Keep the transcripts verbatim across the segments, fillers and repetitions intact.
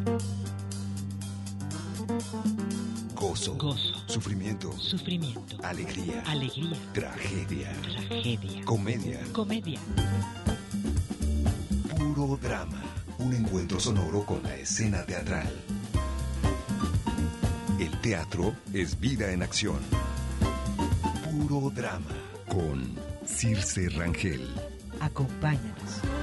Gozo, Gozo. Sufrimiento. Sufrimiento. Alegría. Alegría. Tragedia. Tragedia. Comedia. Comedia. Puro drama. Un encuentro sonoro con la escena teatral. El teatro es vida en acción. Puro drama. Con Circe Rangel. Acompáñanos.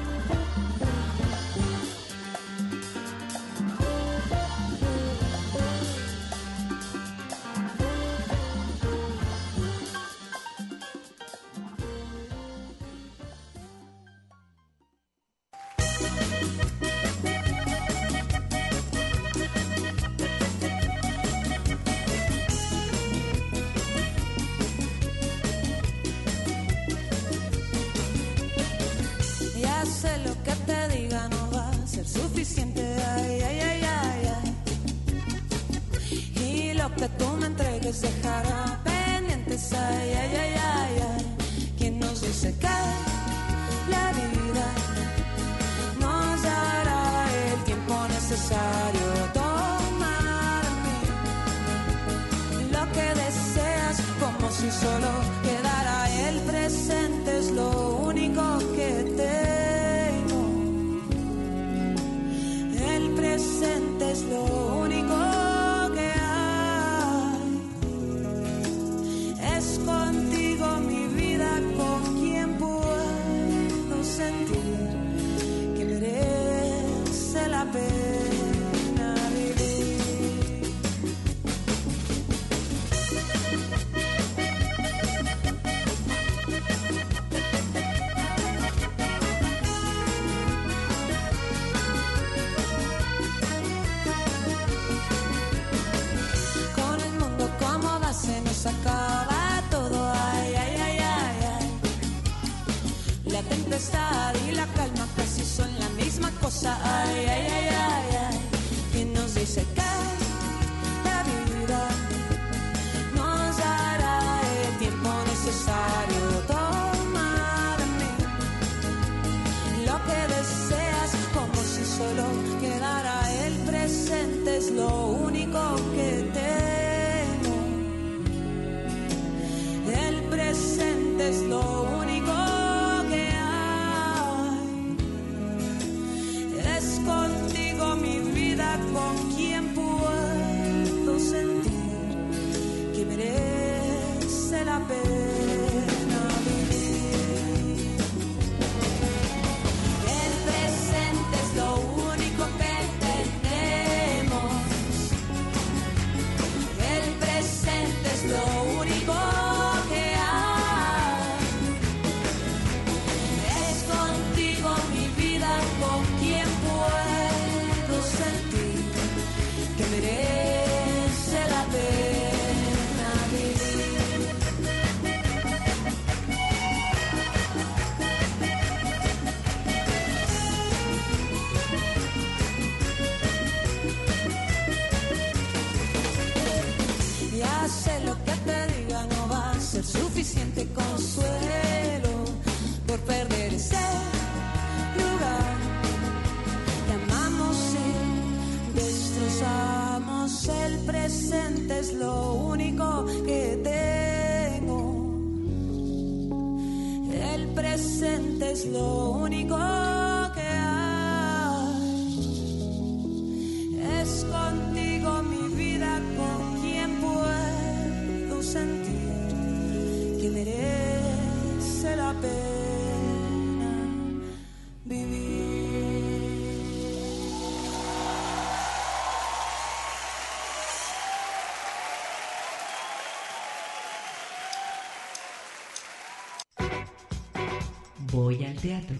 Voy al teatro.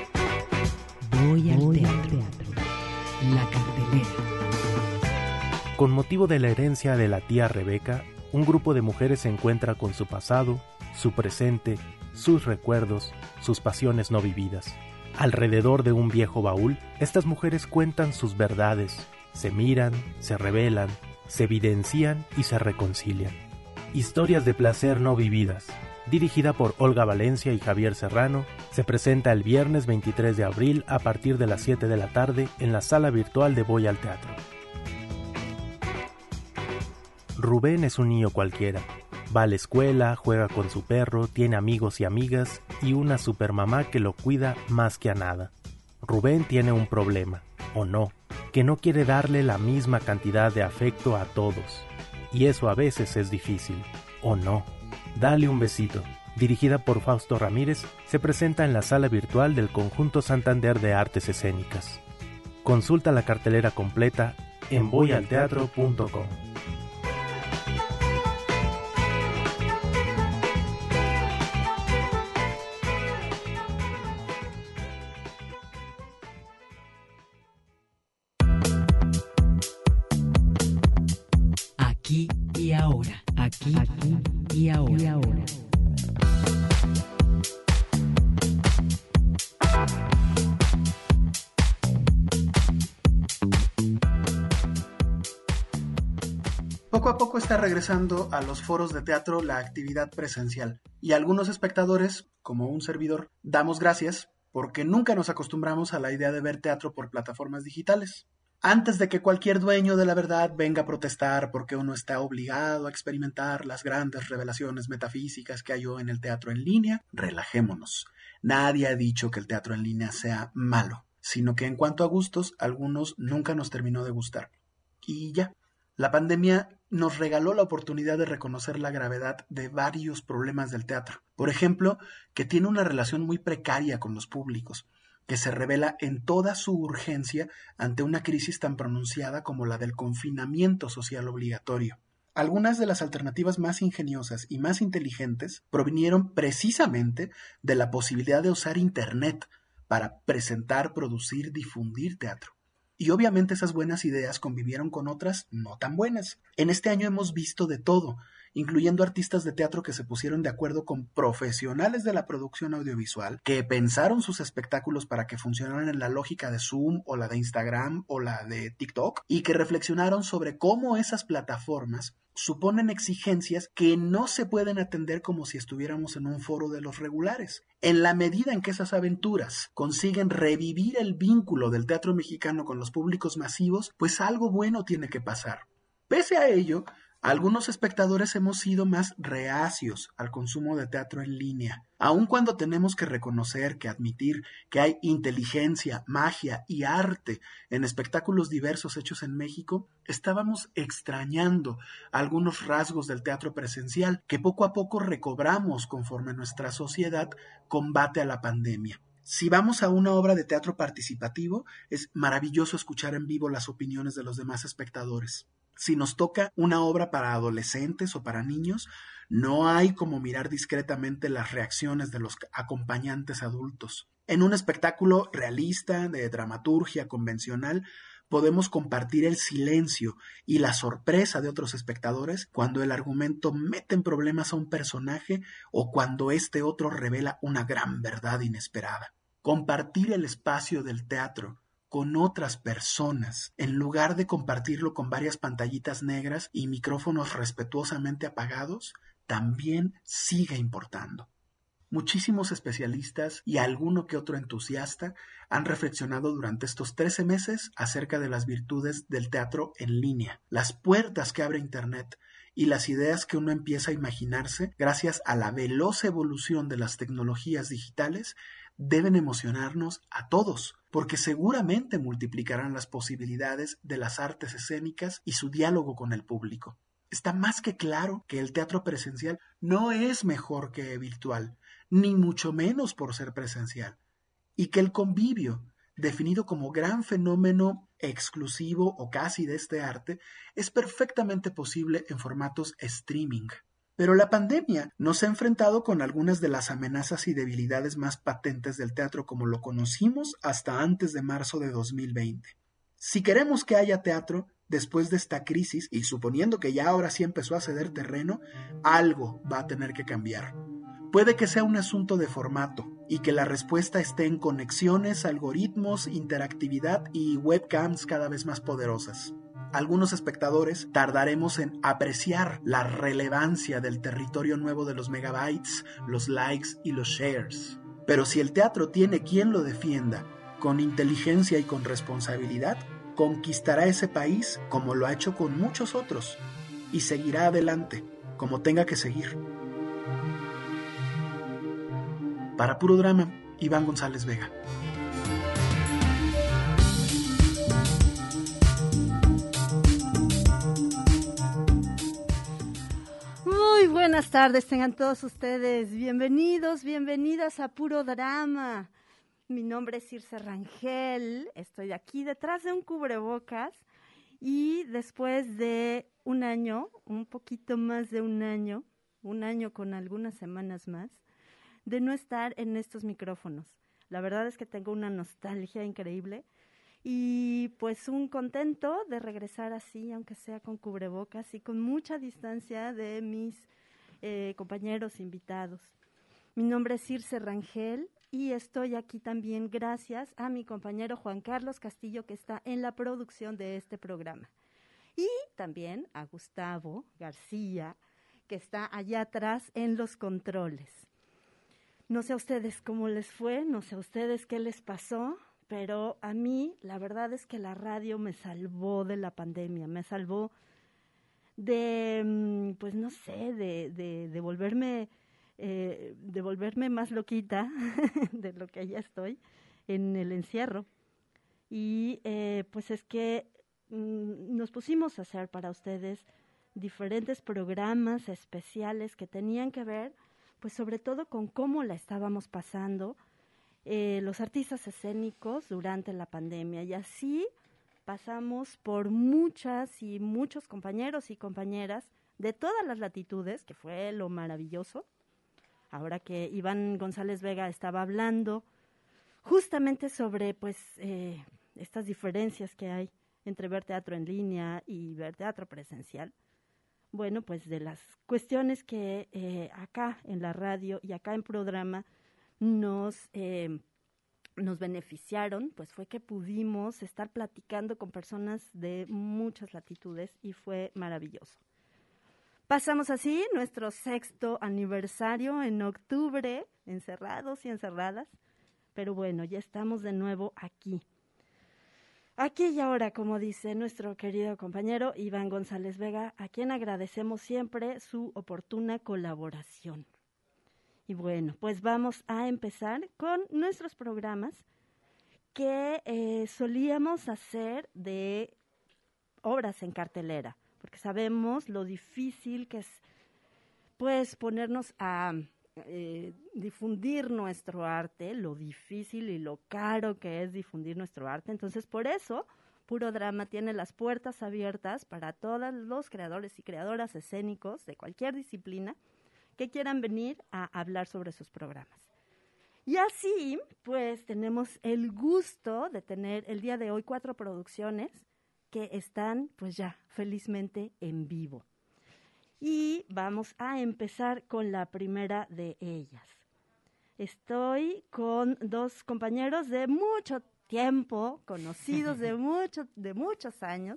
Voy al Voy teatro. teatro. La cartelera. Con motivo de la herencia de la tía Rebeca, un grupo de mujeres se encuentra con su pasado, su presente, sus recuerdos, sus pasiones no vividas. Alrededor de un viejo baúl, estas mujeres cuentan sus verdades, se miran, se revelan, se evidencian y se reconcilian. Historias de placer no vividas, dirigida por Olga Valencia y Javier Serrano, se presenta el viernes veintitrés de abril a partir de las siete de la tarde en la sala virtual de Voy al Teatro. Rubén es un niño cualquiera. Va a la escuela, juega con su perro, tiene amigos y amigas y una supermamá que lo cuida más que a nada. Rubén tiene un problema, o no, que no quiere darle la misma cantidad de afecto a todos. Y eso a veces es difícil, o no. Dale un besito, dirigida por Fausto Ramírez, se presenta en la sala virtual del Conjunto Santander de Artes Escénicas. Consulta la cartelera completa en voy al teatro punto com. Aquí y ahora, aquí, aquí y ahora. Y ahora. Poco a poco está regresando a los foros de teatro la actividad presencial y algunos espectadores, como un servidor, damos gracias porque nunca nos acostumbramos a la idea de ver teatro por plataformas digitales. Antes de que cualquier dueño de la verdad venga a protestar porque uno está obligado a experimentar las grandes revelaciones metafísicas que hay en el teatro en línea, relajémonos. Nadie ha dicho que el teatro en línea sea malo, sino que en cuanto a gustos, algunos nunca nos terminó de gustar. Y ya, la pandemia nos regaló la oportunidad de reconocer la gravedad de varios problemas del teatro. Por ejemplo, que tiene una relación muy precaria con los públicos, que se revela en toda su urgencia ante una crisis tan pronunciada como la del confinamiento social obligatorio. Algunas de las alternativas más ingeniosas y más inteligentes provinieron precisamente de la posibilidad de usar Internet para presentar, producir, difundir teatro. Y obviamente esas buenas ideas convivieron con otras no tan buenas. En este año hemos visto de todo, incluyendo artistas de teatro que se pusieron de acuerdo con profesionales de la producción audiovisual, que pensaron sus espectáculos para que funcionaran en la lógica de Zoom o la de Instagram o la de TikTok, y que reflexionaron sobre cómo esas plataformas suponen exigencias que no se pueden atender como si estuviéramos en un foro de los regulares. En la medida en que esas aventuras consiguen revivir el vínculo del teatro mexicano con los públicos masivos, pues algo bueno tiene que pasar. Pese a ello, algunos espectadores hemos sido más reacios al consumo de teatro en línea, aun cuando tenemos que reconocer, que admitir que hay inteligencia, magia y arte en espectáculos diversos hechos en México. Estábamos extrañando algunos rasgos del teatro presencial que poco a poco recobramos conforme nuestra sociedad combate a la pandemia. Si vamos a una obra de teatro participativo, es maravilloso escuchar en vivo las opiniones de los demás espectadores. Si nos toca una obra para adolescentes o para niños, no hay como mirar discretamente las reacciones de los acompañantes adultos. En un espectáculo realista, de dramaturgia convencional, podemos compartir el silencio y la sorpresa de otros espectadores cuando el argumento mete en problemas a un personaje o cuando este otro revela una gran verdad inesperada. Compartir el espacio del teatro con otras personas, en lugar de compartirlo con varias pantallitas negras y micrófonos respetuosamente apagados, también sigue importando. Muchísimos especialistas y alguno que otro entusiasta han reflexionado durante estos trece meses acerca de las virtudes del teatro en línea, las puertas que abre Internet y las ideas que uno empieza a imaginarse gracias a la veloz evolución de las tecnologías digitales deben emocionarnos a todos, porque seguramente multiplicarán las posibilidades de las artes escénicas y su diálogo con el público. Está más que claro que el teatro presencial no es mejor que virtual, ni mucho menos por ser presencial, y que el convivio, definido como gran fenómeno exclusivo o casi de este arte, es perfectamente posible en formatos streaming. Pero la pandemia nos ha enfrentado con algunas de las amenazas y debilidades más patentes del teatro como lo conocimos hasta antes de marzo de dos mil veinte. Si queremos que haya teatro después de esta crisis, y suponiendo que ya ahora sí empezó a ceder terreno, algo va a tener que cambiar. Puede que sea un asunto de formato y que la respuesta esté en conexiones, algoritmos, interactividad y webcams cada vez más poderosas. algunos espectadores tardaremos en apreciar la relevancia del territorio nuevo de los megabytes, los likes y los shares. Pero si el teatro tiene quien lo defienda, con inteligencia y con responsabilidad, conquistará ese país como lo ha hecho con muchos otros, y seguirá adelante, como tenga que seguir. Para Puro Drama, Iván González Vega. Muy buenas tardes, tengan todos ustedes. Bienvenidos, bienvenidas a Puro Drama. Mi nombre es Circe Rangel, estoy aquí detrás de un cubrebocas y después de un año, un poquito más de un año, un año con algunas semanas más, de no estar en estos micrófonos. La verdad es que tengo una nostalgia increíble y pues un contento de regresar así, aunque sea con cubrebocas y con mucha distancia de mis eh, compañeros invitados. Mi nombre es Circe Rangel y estoy aquí también gracias a mi compañero Juan Carlos Castillo, que está en la producción de este programa. Y también a Gustavo García, que está allá atrás en los controles. No sé a ustedes cómo les fue, no sé a ustedes qué les pasó, pero a mí la verdad es que la radio me salvó de la pandemia, me salvó de, pues no sé, de, de, de volverme... Eh, de volverme más loquita de lo que ya estoy en el encierro. Y eh, pues es que mm, nos pusimos a hacer para ustedes diferentes programas especiales que tenían que ver, pues sobre todo con cómo la estábamos pasando eh, los artistas escénicos durante la pandemia. Y así pasamos por muchas y muchos compañeros y compañeras de todas las latitudes, que fue lo maravilloso. Ahora que Iván González Vega estaba hablando justamente sobre pues eh, estas diferencias que hay entre ver teatro en línea y ver teatro presencial. Bueno, pues de las cuestiones que eh, acá en la radio y acá en Puro Drama nos, eh, nos beneficiaron, pues fue que pudimos estar platicando con personas de muchas latitudes y fue maravilloso. Pasamos así nuestro sexto aniversario en octubre, encerrados y encerradas, pero bueno, ya estamos de nuevo aquí. Aquí y ahora, como dice nuestro querido compañero Iván González Vega, a quien agradecemos siempre su oportuna colaboración. Y bueno, pues vamos a empezar con nuestros programas que eh, solíamos hacer de obras en cartelera, porque sabemos lo difícil que es, pues, ponernos a eh, difundir nuestro arte, lo difícil y lo caro que es difundir nuestro arte. Entonces, por eso, Puro Drama tiene las puertas abiertas para todos los creadores y creadoras escénicos de cualquier disciplina que quieran venir a hablar sobre sus programas. Y así, pues, tenemos el gusto de tener el día de hoy cuatro producciones que están, pues ya, felizmente en vivo. Y vamos a empezar con la primera de ellas. Estoy con dos compañeros de mucho tiempo, conocidos de, mucho, de muchos años,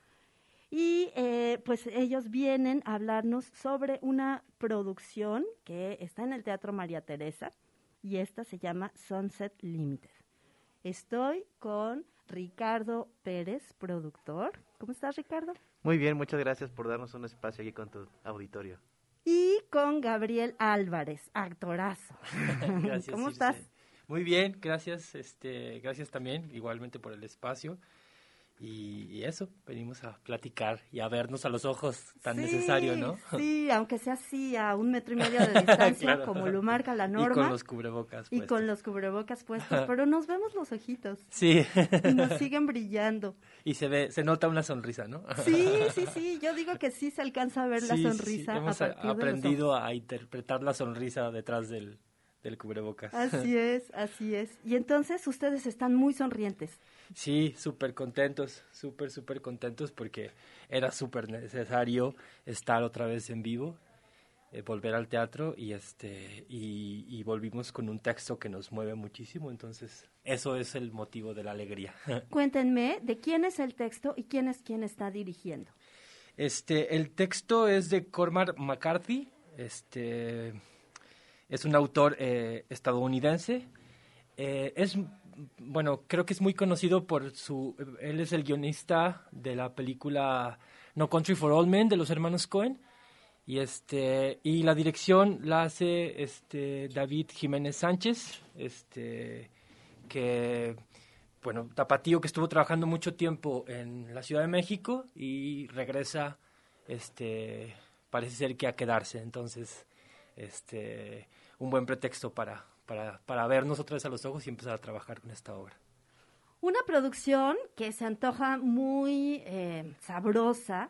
y eh, pues ellos vienen a hablarnos sobre una producción que está en el Teatro María Teresa, y esta se llama Sunset Limited. Estoy con Ricardo Pérez, productor. ¿Cómo estás, Ricardo? Muy bien, muchas gracias por darnos un espacio aquí con tu auditorio. Y con Gabriel Álvarez, actorazo. Gracias, ¿Cómo Circe. estás? Muy bien, gracias, este, gracias también, igualmente por el espacio. Y, y eso, venimos a platicar y a vernos a los ojos, tan Sí, necesario, ¿no? Sí, aunque sea así a un metro y medio de distancia, Claro. como lo marca la norma. Y con los cubrebocas Y puestos. con los cubrebocas puestos, pero nos vemos los ojitos. Sí. Y nos siguen brillando. Y se ve, se nota una sonrisa, ¿no? Sí, sí, sí, yo digo que sí se alcanza a ver la Sí, sí, sí, sonrisa hemos a partir aprendido de los ojos. a interpretar la sonrisa detrás del, del cubrebocas. Así es, así es. Y entonces ustedes están muy sonrientes. Sí, súper contentos, súper, súper contentos porque era súper necesario estar otra vez en vivo, eh, volver al teatro y este y, y volvimos con un texto que nos mueve muchísimo, entonces eso es el motivo de la alegría. Cuéntenme de quién es el texto y quién es quien está dirigiendo. Este, el texto es de Cormac McCarthy, este, es un autor eh, estadounidense. Eh, es, bueno, creo que es muy conocido por su, él es el guionista de la película No Country for Old Men de los hermanos Coen, y este, y la dirección la hace este David Jiménez Sánchez, este, que, bueno, tapatío que estuvo trabajando mucho tiempo en la Ciudad de México y regresa, este, parece ser que a quedarse, entonces, este, un buen pretexto para, para, para vernos otra vez a los ojos y empezar a trabajar con esta obra. Una producción que se antoja muy eh, sabrosa,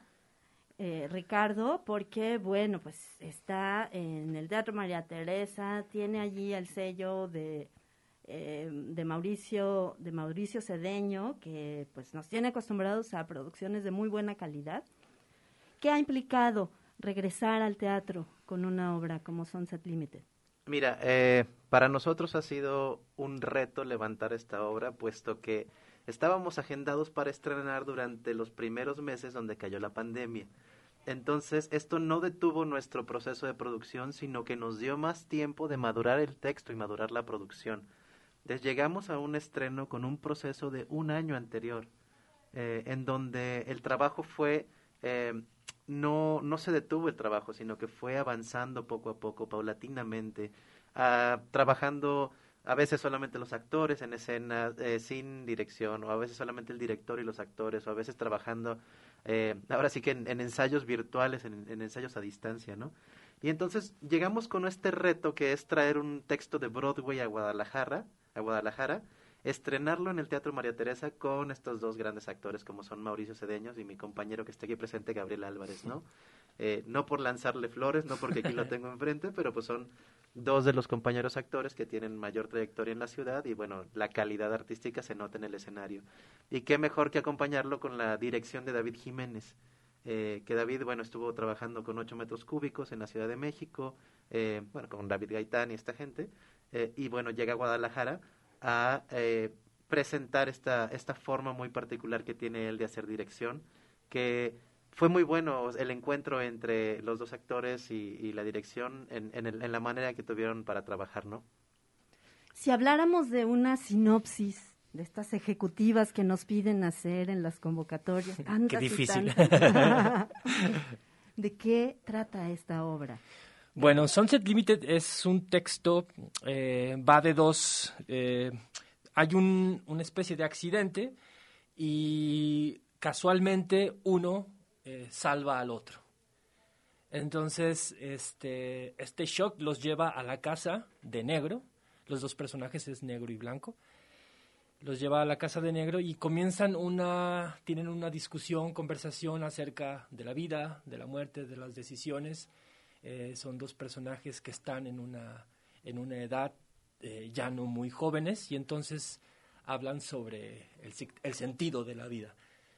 eh, Ricardo, porque, bueno, pues está en el Teatro María Teresa, tiene allí el sello de... Eh, de Mauricio de Mauricio Cedeño, que pues nos tiene acostumbrados a producciones de muy buena calidad. ¿Qué ha implicado regresar al teatro con una obra como Sunset Limited? Mira, eh, para nosotros ha sido un reto levantar esta obra, puesto que estábamos agendados para estrenar durante los primeros meses donde cayó la pandemia. Entonces, esto no detuvo nuestro proceso de producción, sino que nos dio más tiempo de madurar el texto y madurar la producción. Entonces, llegamos a un estreno con un proceso de un año anterior, eh, en donde el trabajo fue, eh, no, no se detuvo el trabajo, sino que fue avanzando poco a poco, paulatinamente, uh, trabajando a veces solamente los actores en escena, eh, sin dirección, o a veces solamente el director y los actores, o a veces trabajando, eh, ahora sí que en, en ensayos virtuales, en, en ensayos a distancia, ¿no? Y entonces llegamos con este reto que es traer un texto de Broadway a Guadalajara, a Guadalajara, estrenarlo en el Teatro María Teresa con estos dos grandes actores como son Mauricio Cedeños y mi compañero que está aquí presente, Gabriel Álvarez, ¿no? Eh, no por lanzarle flores, no porque aquí lo tengo enfrente, pero pues son dos de los compañeros actores que tienen mayor trayectoria en la ciudad y bueno, la calidad artística se nota en el escenario. Y qué mejor que acompañarlo con la dirección de David Jiménez, eh, que David, bueno, estuvo trabajando con ocho metros cúbicos en la Ciudad de México, eh, bueno, con David Gaitán y esta gente, eh, y bueno, llega a Guadalajara a eh, presentar esta, esta forma muy particular que tiene él de hacer dirección, que fue muy bueno el encuentro entre los dos actores y, y la dirección en, en, el, en la manera que tuvieron para trabajar, ¿no? Si habláramos de una sinopsis de estas ejecutivas que nos piden hacer en las convocatorias, qué difícil. ¿De qué trata esta obra? Bueno, Sunset Limited es un texto, eh, va de dos, eh, hay un, una especie de accidente y casualmente uno eh, salva al otro. Entonces, este, este shock los lleva a la casa de Negro, los dos personajes es Negro y Blanco, los lleva a la casa de Negro y comienzan una, tienen una discusión, conversación acerca de la vida, de la muerte, de las decisiones. Eh, son dos personajes que están en una, en una edad eh, ya no muy jóvenes y entonces hablan sobre el, el sentido de la vida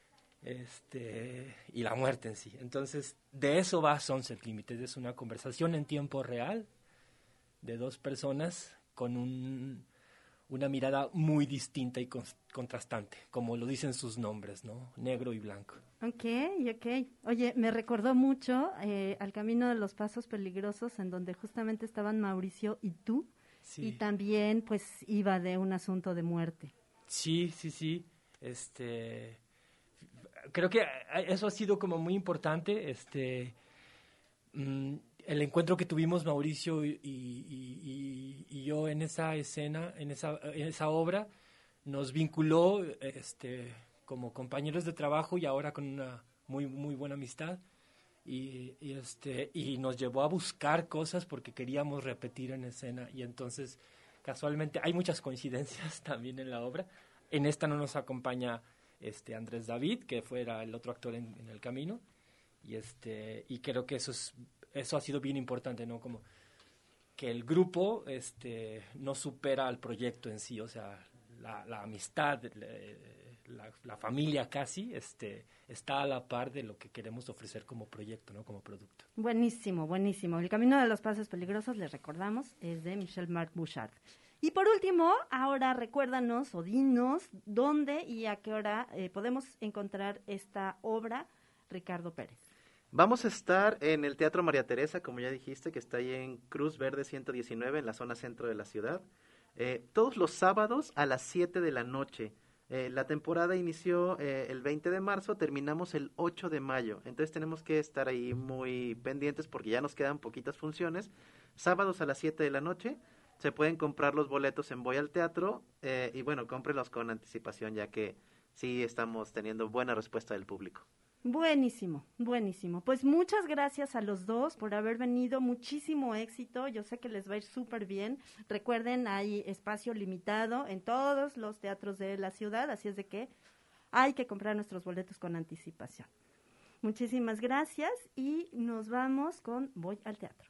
este, y la muerte en sí. Entonces, de eso va Sunset Limited. Es una conversación en tiempo real de dos personas con un, una mirada muy distinta y con, contrastante, como lo dicen sus nombres, ¿no? Negro y Blanco. Ok, ok. Oye, me recordó mucho eh, al Camino de los Pasos Peligrosos, en donde justamente estaban Mauricio y tú, sí. Y también, pues, iba de un asunto de muerte. Sí, sí, sí. Este, creo que eso ha sido como muy importante, este, mm, el encuentro que tuvimos Mauricio y, y, y, y yo en esa escena, en esa, en esa obra, nos vinculó, este, como compañeros de trabajo y ahora con una muy muy buena amistad y, y este y nos llevó a buscar cosas porque queríamos repetir en escena y entonces casualmente hay muchas coincidencias también en la obra. En esta no nos acompaña este Andrés David, que fuera el otro actor en, en el camino, y este y creo que eso es eso ha sido bien importante, ¿no? Como que el grupo este no supera al proyecto en sí, o sea, la, la amistad, la, la familia casi, este, está a la par de lo que queremos ofrecer como proyecto, ¿no? Como producto. Buenísimo, buenísimo. El Camino de los Pasos Peligrosos, les recordamos, es de Michel-Marc Bouchard. Y por último, ahora recuérdanos o dinos dónde y a qué hora eh, podemos encontrar esta obra, Ricardo Pérez. Vamos a estar en el Teatro María Teresa, como ya dijiste, que está ahí en Cruz Verde ciento diecinueve, en la zona centro de la ciudad, eh, todos los sábados a las siete de la noche. Eh, la temporada inició eh, el veinte de marzo, terminamos el ocho de mayo, entonces tenemos que estar ahí muy pendientes porque ya nos quedan poquitas funciones. Sábados a las siete de la noche, se pueden comprar los boletos en Voy al Teatro, eh, y bueno, cómprenlos con anticipación, ya que sí estamos teniendo buena respuesta del público. Buenísimo, buenísimo. Pues muchas gracias a los dos por haber venido, muchísimo éxito, yo sé que les va a ir súper bien. Recuerden, hay espacio limitado en todos los teatros de la ciudad, así es de que hay que comprar nuestros boletos con anticipación. Muchísimas gracias y nos vamos con Voy al Teatro.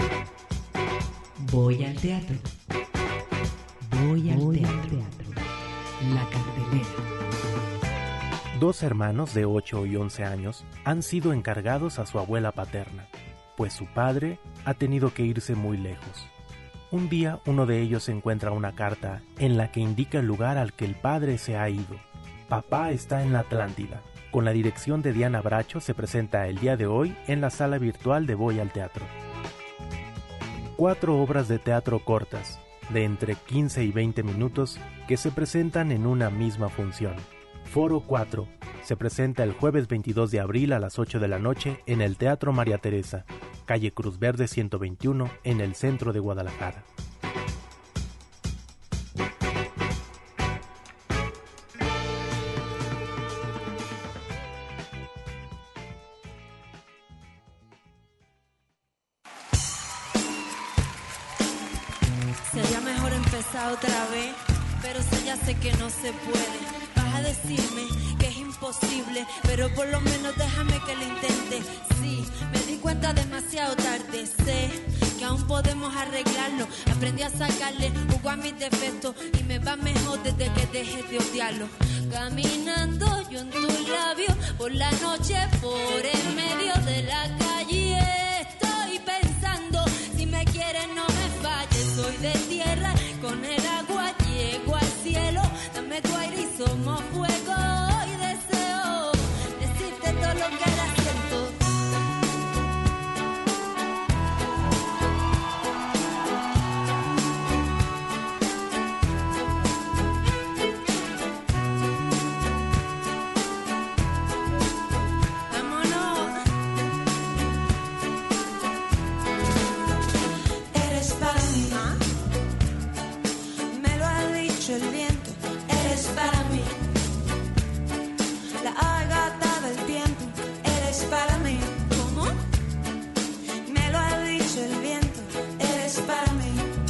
Voy al teatro. Voy al Voy teatro. teatro. La cartelera. Dos hermanos de ocho y once años han sido encargados a su abuela paterna, pues su padre ha tenido que irse muy lejos. Un día uno de ellos encuentra una carta en la que indica el lugar al que el padre se ha ido. Papá está en la Atlántida. Con la dirección de Diana Bracho se presenta el día de hoy en la sala virtual de Voy al Teatro. Cuatro obras de teatro cortas, de entre quince y veinte minutos, que se presentan en una misma función. Foro cuatro. Se presenta el jueves veintidós de abril a las ocho de la noche en el Teatro María Teresa, calle Cruz Verde ciento veintiuno, en el centro de Guadalajara. Sería mejor empezar otra vez, pero si ya sé que no se puede. A decirme que es imposible, pero por lo menos déjame que lo intente. Sí, me di cuenta demasiado tarde, sé que aún podemos arreglarlo. Aprendí a sacarle jugo a mis defectos y me va mejor desde que dejé de odiarlo. Caminando yo en tus labios por la noche, por en medio de la calle, estoy pensando, si me quieres no me falles. Soy de tierra, con el agua llego al cielo. Dame tu aire y somos fuego, y deseo decirte todo lo que ahora siento. Vámonos. Eres para mí, ¿ah? Me lo ha dicho el viento. Eres para mí, la ágata del tiempo. Eres para mí. ¿Cómo? Me lo ha dicho el viento. Eres para mí.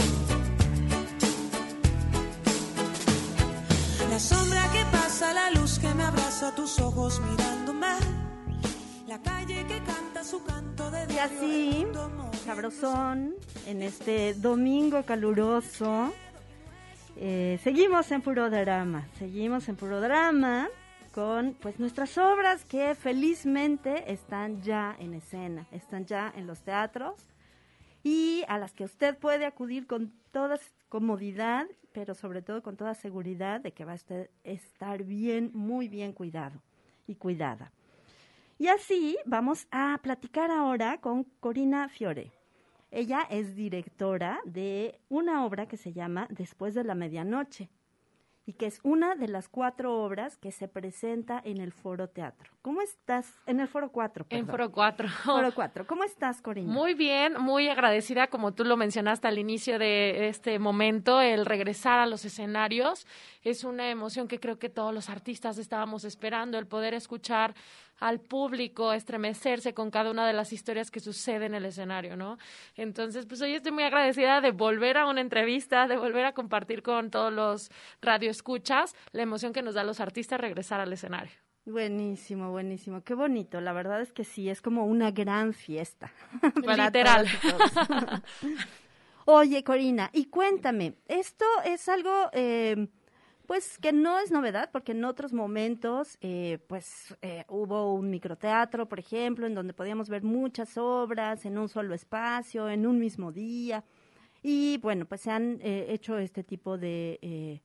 La sombra que pasa, la luz que me abraza, tus ojos mirándome. La calle que canta su canto de Y así, sabrosón, en este domingo caluroso. Eh, seguimos en Puro Drama, seguimos en Puro Drama con pues nuestras obras que felizmente están ya en escena, están ya en los teatros y a las que usted puede acudir con toda comodidad, pero sobre todo con toda seguridad de que va a usted estar bien, muy bien cuidado y cuidada. Y así vamos a platicar ahora con Corina Fiore. Ella es directora de una obra que se llama Después de la Medianoche y que es una de las cuatro obras que se presenta en el Foro Teatro. ¿Cómo estás? En el Foro cuatro, perdón. En Foro cuatro. Foro cuatro. ¿Cómo estás, Corina? Muy bien, muy agradecida, como tú lo mencionaste al inicio de este momento, el regresar a los escenarios. Es una emoción que creo que todos los artistas estábamos esperando, el poder escuchar al público estremecerse con cada una de las historias que suceden en el escenario, ¿no? Entonces, pues hoy estoy muy agradecida de volver a una entrevista, de volver a compartir con todos los radioescuchas la emoción que nos da a los artistas regresar al escenario. Buenísimo, buenísimo. Qué bonito. La verdad es que sí, es como una gran fiesta. Literal. Oye, Corina, y cuéntame, esto es algo... Eh, Pues que no es novedad, porque en otros momentos, eh, pues eh, hubo un microteatro, por ejemplo, en donde podíamos ver muchas obras en un solo espacio, en un mismo día. Y bueno, pues se han eh, hecho este tipo de eh,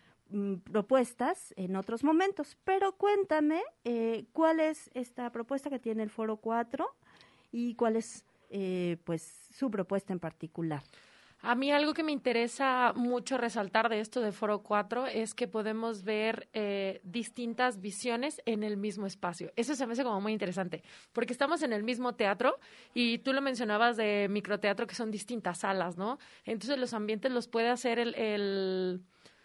propuestas en otros momentos. Pero cuéntame, eh, ¿cuál es esta propuesta que tiene el Foro cuatro y cuál es eh, pues su propuesta en particular? A mí algo que me interesa mucho resaltar de esto de Foro cuatro es que podemos ver eh, distintas visiones en el mismo espacio. Eso se me hace como muy interesante, porque estamos en el mismo teatro y tú lo mencionabas de microteatro, que son distintas salas, ¿no? Entonces los ambientes los puede hacer el, el,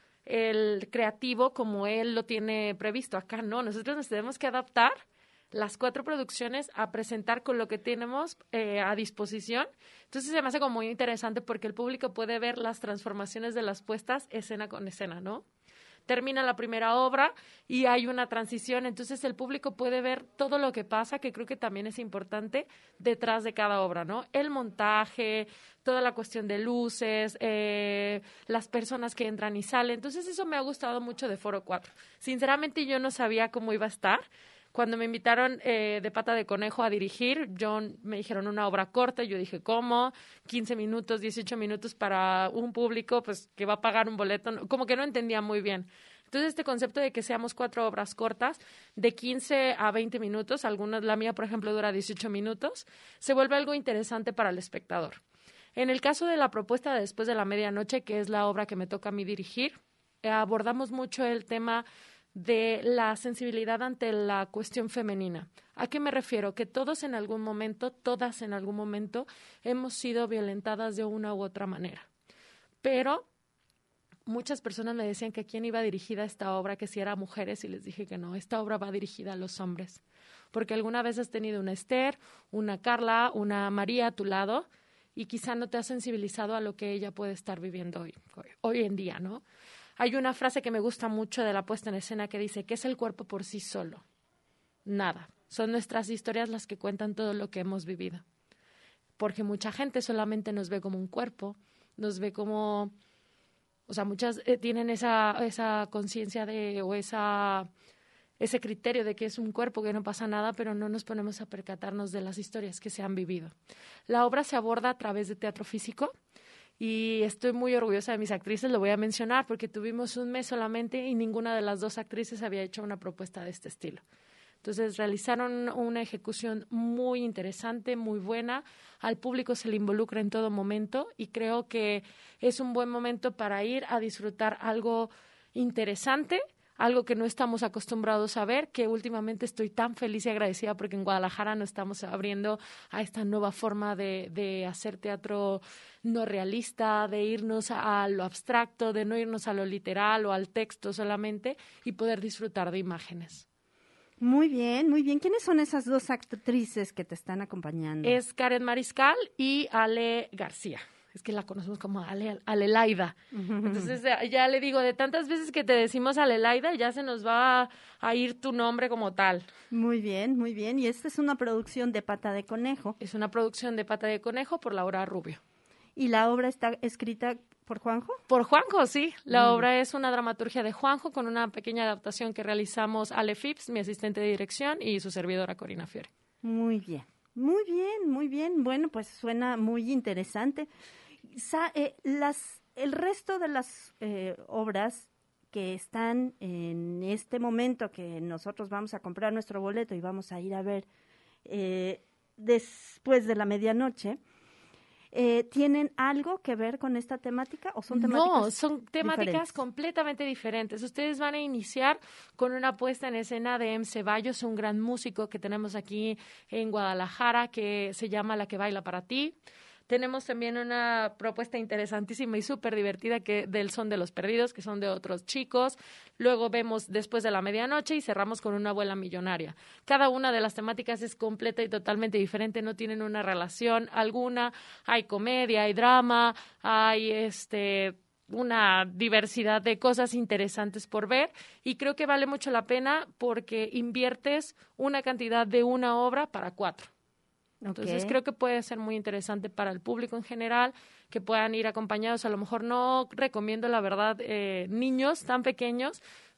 el creativo como él lo tiene previsto. Acá no, nosotros nos tenemos que adaptar las cuatro producciones a presentar con lo que tenemos eh, a disposición. Entonces se me hace como muy interesante porque el público puede ver las transformaciones de las puestas escena con escena, ¿no? Termina la primera obra y hay una transición, entonces el público puede ver todo lo que pasa, que creo que también es importante detrás de cada obra, ¿no? El montaje, toda la cuestión de luces, eh, las personas que entran y salen. Entonces eso me ha gustado mucho de Foro cuatro. Sinceramente yo no sabía cómo iba a estar. Cuando me invitaron eh, de Pata de Conejo a dirigir, yo, me dijeron una obra corta, yo dije, ¿cómo? quince minutos, dieciocho minutos para un público pues que va a pagar un boleto, no, como que no entendía muy bien. Entonces, este concepto de que seamos cuatro obras cortas, de quince a veinte minutos, algunas, la mía, por ejemplo, dura dieciocho minutos, se vuelve algo interesante para el espectador. En el caso de la propuesta de Después de la Medianoche, que es la obra que me toca a mí dirigir, eh, abordamos mucho el tema de la sensibilidad ante la cuestión femenina. ¿A qué me refiero? Que todos en algún momento, todas en algún momento, hemos sido violentadas de una u otra manera. Pero muchas personas me decían que a quién iba dirigida esta obra, que si era a mujeres, y les dije que no, esta obra va dirigida a los hombres. Porque alguna vez has tenido una Esther, una Carla, una María a tu lado, y quizá no te has sensibilizado a lo que ella puede estar viviendo hoy, hoy, hoy en día, ¿no? Hay una frase que me gusta mucho de la puesta en escena que dice, ¿qué es el cuerpo por sí solo? Nada. Son nuestras historias las que cuentan todo lo que hemos vivido. Porque mucha gente solamente nos ve como un cuerpo, nos ve como, o sea, muchas eh, tienen esa, esa conciencia de, o esa, ese criterio de que es un cuerpo, que no pasa nada, pero no nos ponemos a percatarnos de las historias que se han vivido. La obra se aborda a través de teatro físico, y estoy muy orgullosa de mis actrices, lo voy a mencionar, porque tuvimos un mes solamente y ninguna de las dos actrices había hecho una propuesta de este estilo. Entonces realizaron una ejecución muy interesante, muy buena, al público se le involucra en todo momento y creo que es un buen momento para ir a disfrutar algo interesante, algo que no estamos acostumbrados a ver, que últimamente estoy tan feliz y agradecida porque en Guadalajara nos estamos abriendo a esta nueva forma de, de hacer teatro no realista, de irnos a, a lo abstracto, de no irnos a lo literal o al texto solamente y poder disfrutar de imágenes. Muy bien, muy bien. ¿Quiénes son esas dos actrices que te están acompañando? Es Karen Mariscal y Ale García. Es que la conocemos como Ale, Alelaida. Uh-huh. Entonces ya le digo, de tantas veces que te decimos Alelaida, ya se nos va a, a ir tu nombre como tal. Muy bien, muy bien. Y esta es una producción de Pata de Conejo. Es una producción de Pata de Conejo por Laura Rubio. ¿Y la obra está escrita por Juanjo? Por Juanjo, sí. La mm. obra es una dramaturgia de Juanjo con una pequeña adaptación que realizamos Ale Phipps, mi asistente de dirección, y su servidora Corina Fiore. Muy bien, muy bien, muy bien. Bueno, pues suena muy interesante. Sa- eh, las, el resto de las eh, obras que están en este momento que nosotros vamos a comprar nuestro boleto y vamos a ir a ver eh, después de la medianoche, eh, ¿tienen algo que ver con esta temática o son temáticas No, son temáticas diferentes? completamente diferentes. Ustedes van a iniciar con una puesta en escena de M. Ceballos, un gran músico que tenemos aquí en Guadalajara que se llama La que baila para ti. Tenemos también una propuesta interesantísima y súper divertida que del Son de los Perdidos, que son de otros chicos. Luego vemos Después de la Medianoche y cerramos con Una abuela millonaria. Cada una de las temáticas es completa y totalmente diferente, no tienen una relación alguna. Hay comedia, hay drama, hay este una diversidad de cosas interesantes por ver y creo que vale mucho la pena porque inviertes una cantidad de una obra para cuatro. Entonces okay. creo que puede ser muy interesante para el público en general, que puedan ir acompañados. A lo mejor no recomiendo, la verdad, eh, niños tan pequeños,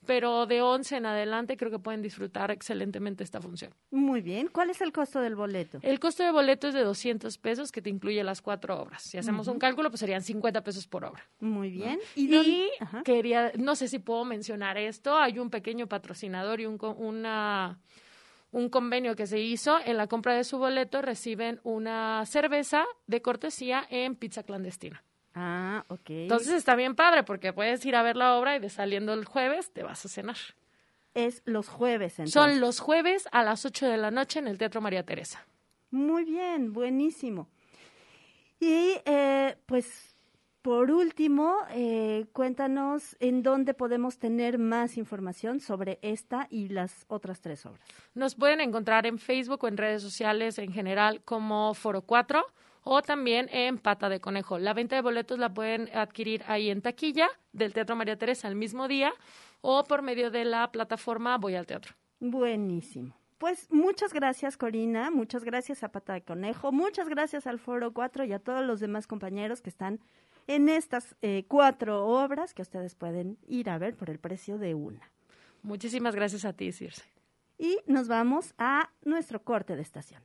pero de once en adelante creo que pueden disfrutar excelentemente esta función. Muy bien. ¿Cuál es el costo del boleto? El costo de boleto es de doscientos pesos, que te incluye las cuatro obras. Si hacemos Uh-huh. un cálculo, pues serían cincuenta pesos por obra. Muy bien. Y, ¿Y, quería, no sé si puedo mencionar esto, hay un pequeño patrocinador y un, una, un convenio que se hizo. En la compra de su boleto reciben una cerveza de cortesía en pizza clandestina. Ah, ok. Entonces está bien padre porque puedes ir a ver la obra y de saliendo el jueves te vas a cenar. Es los jueves, entonces. Son los jueves a las ocho de la noche en el Teatro María Teresa. Muy bien, buenísimo. Y eh, pues por último, eh, cuéntanos en dónde podemos tener más información sobre esta y las otras tres obras. Nos pueden encontrar en Facebook o en redes sociales en general como Foro cuatro o también en Pata de Conejo. La venta de boletos la pueden adquirir ahí en taquilla del Teatro María Teresa el mismo día o por medio de la plataforma Voy al Teatro. Buenísimo. Pues muchas gracias, Corina, muchas gracias a Pata de Conejo, muchas gracias al Foro cuatro y a todos los demás compañeros que están en estas eh, cuatro obras que ustedes pueden ir a ver por el precio de una. Muchísimas gracias a ti, Circe. Y nos vamos a nuestro corte de estación.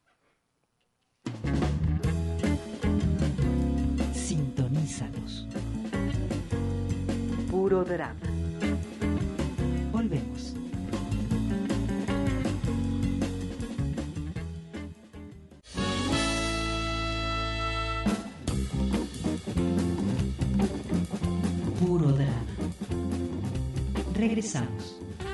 Sintonízanos. Puro drama. Volvemos. Puro drama. Regresamos.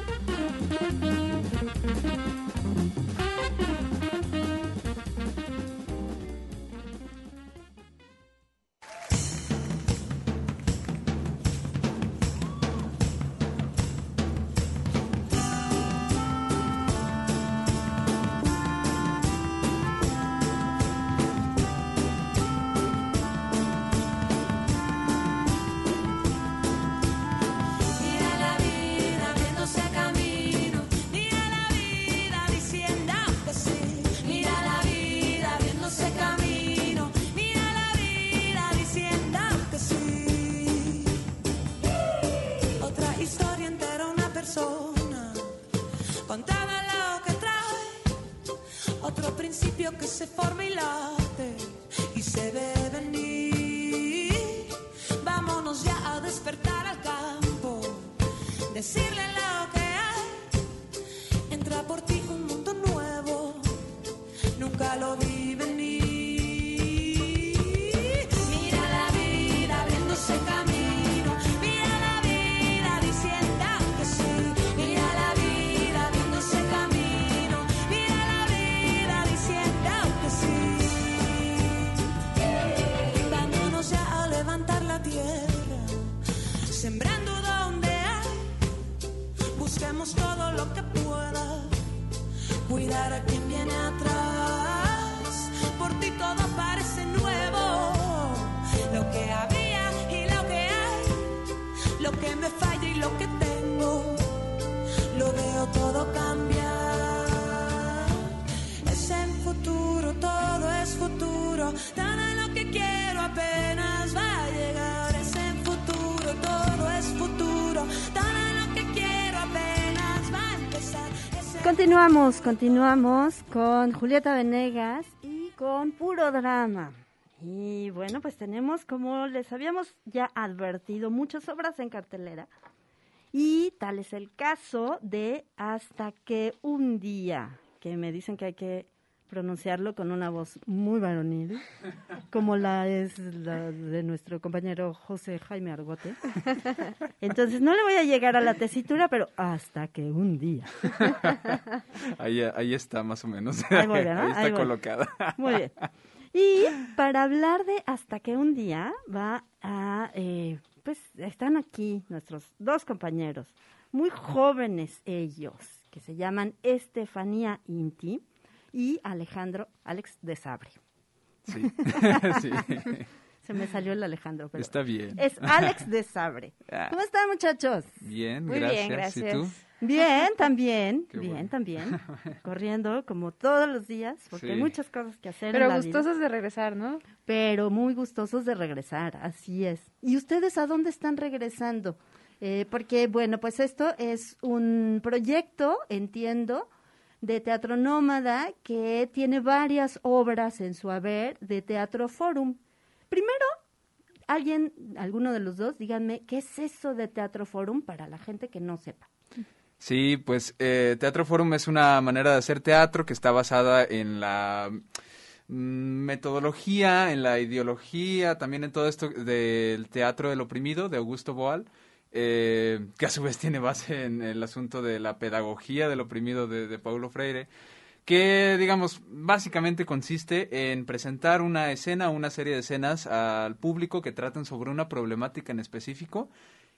Que se forma y late y se ve venir. Vámonos ya a despertar al campo, decirle lo que hay. Entra por ti un mundo nuevo, nunca lo vi venir. Mira la vida abriéndose camino, mira la vida diciendo que sí. Mira la vida abriéndose camino, mira la vida diciendo que sí. Vámonos ya a levantar la tierra, sembrando donde hay. Busquemos todo lo que pueda, cuidar a quien viene atrás. Por ti todo parece nuevo, lo que había y lo que hay, lo que me falla y lo que tengo, lo veo todo cambiar. Es en futuro, todo es futuro, nada lo que quiero apenas va a llegar. Es en futuro, todo es futuro, nada lo que quiero apenas va a empezar. Continuamos, continuamos con Julieta Venegas y con Puro Drama. Y bueno, pues tenemos, como les habíamos ya advertido, muchas obras en cartelera. Y tal es el caso de Hasta que un día, que me dicen que hay que pronunciarlo con una voz muy varonil, como la es la de nuestro compañero José Jaime Argote. Entonces no le voy a llegar a la tesitura, pero hasta que un día. Ahí, ahí está más o menos. Ahí, voy, ¿no? Ahí está Ahí voy. colocada. Muy bien. Y para hablar de Hasta que un día va a, eh, pues están aquí nuestros dos compañeros, muy jóvenes ellos, que se llaman Estefanía Inti y Alejandro, Alex de Sabre. Sí, sí. Se me salió el Alejandro, pero está bien. Es Alex de Sabre. Ah. ¿Cómo están, muchachos? Bien, Muy gracias. bien, gracias. ¿Y tú? Bien, también, Qué bien, bueno. también, corriendo como todos los días, porque Sí. hay muchas cosas que hacer Pero en la vida. gustosos de regresar, ¿no? Pero muy gustosos de regresar, así es. ¿Y ustedes a dónde están regresando? Eh, porque, bueno, pues esto es un proyecto, entiendo, de Teatro Nómada que tiene varias obras en su haber de Teatro Forum. Primero, alguien, alguno de los dos, díganme, ¿qué es eso de Teatro Forum para la gente que no sepa? Sí, pues eh, Teatro Forum es una manera de hacer teatro que está basada en la mm, metodología, en la ideología, también en todo esto del teatro del oprimido de Augusto Boal. Eh, que a su vez tiene base en el asunto de la pedagogía del oprimido de, de Paulo Freire, que, digamos, básicamente consiste en presentar una escena, una serie de escenas al público que traten sobre una problemática en específico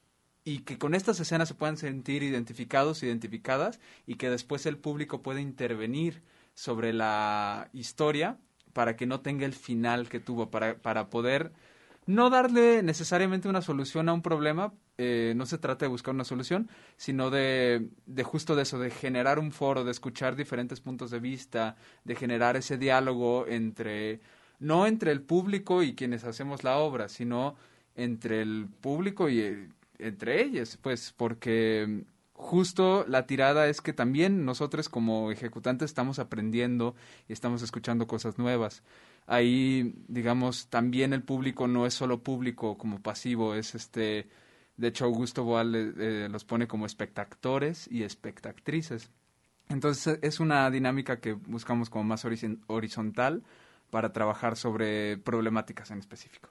y que con estas escenas se puedan sentir identificados, identificadas, y que después el público pueda intervenir sobre la historia para que no tenga el final que tuvo, para, para poder no darle necesariamente una solución a un problema. Eh, no se trata de buscar una solución, sino de, de justo de eso, de generar un foro, de escuchar diferentes puntos de vista, de generar ese diálogo entre, no entre el público y quienes hacemos la obra, sino entre el público y eh, entre ellos, pues, porque justo la tirada es que también nosotros como ejecutantes estamos aprendiendo y estamos escuchando cosas nuevas. Ahí, digamos, también el público no es solo público como pasivo, es este, de hecho Augusto Boal eh, los pone como espectadores y espectatrices. Entonces es una dinámica que buscamos como más horizontal para trabajar sobre problemáticas en específico.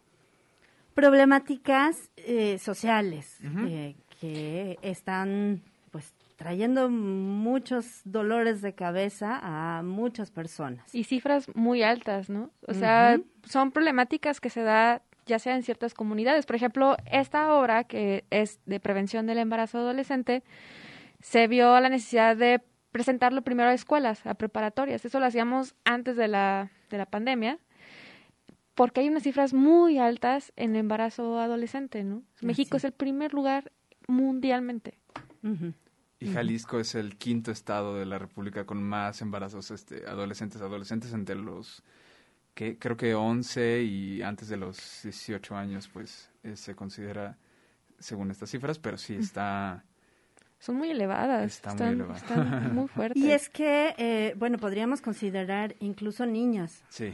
Problemáticas eh, sociales Uh-huh. eh, que están pues trayendo muchos dolores de cabeza a muchas personas. Y cifras muy altas, ¿no? O sea, Uh-huh. son problemáticas que se da ya sea en ciertas comunidades. Por ejemplo, esta obra que es de prevención del embarazo adolescente, se vio la necesidad de presentarlo primero a escuelas, a preparatorias. Eso lo hacíamos antes de la, de la pandemia, porque hay unas cifras muy altas en embarazo adolescente, ¿no? México sí. es el primer lugar mundialmente. Uh-huh. Y Jalisco es el quinto estado de la República con más embarazos este, adolescentes, adolescentes entre los, que creo que once y antes de los dieciocho años, pues eh, se considera, según estas cifras, pero sí está... Son muy elevadas. Está están, muy elevada. Están muy fuertes. Y es que, eh, bueno, podríamos considerar incluso niñas. Sí.